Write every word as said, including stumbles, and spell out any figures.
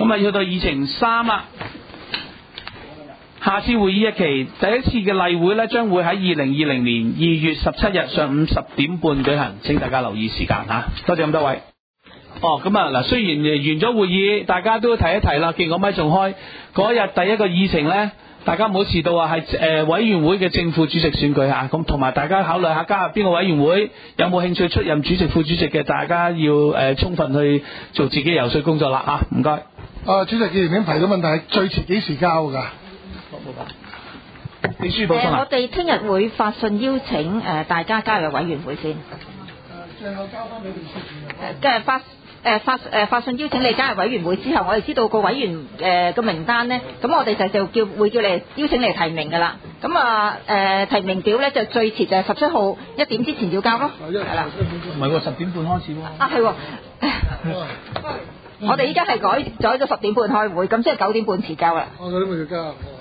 咁啊，去到議程三啦。下次會議日期，第一次嘅例會咧，將會喺二零二零年二月十七日上午十點半舉行，請大家留意時間嚇。多謝咁多位。哦，咁啊嗱，雖然完咗會議，大家都提一提啦。見我咪仲開嗰日第一個議程咧，大家唔好遲到啊！係誒、呃、委員會嘅正副主席選舉嚇，咁同埋大家考慮下加入邊個委員會，有冇興趣出任主席、副主席嘅，大家要誒、呃、充分去做自己游說工作啦嚇。唔該。 啊，主席既然已經提到問題，最遲幾時交㗎？ 秘書補充啊！ 我哋聽日會發信邀請誒、呃、大家加入委員會先。誒， 最後交翻俾秘書。 嘅發誒發誒發信邀請你加入委員會之後，我哋知道個委員誒個名單咧，咁我哋就就叫會叫你邀請你提名㗎啦。咁啊誒提名表咧就最遲就係十七號一點之前要交咯。係啦。 唔係喎，十點半開始喎。 啊係喎。我哋依家係改咗咗十點半開會，咁即係九點半遲交啦。 我九點半要交。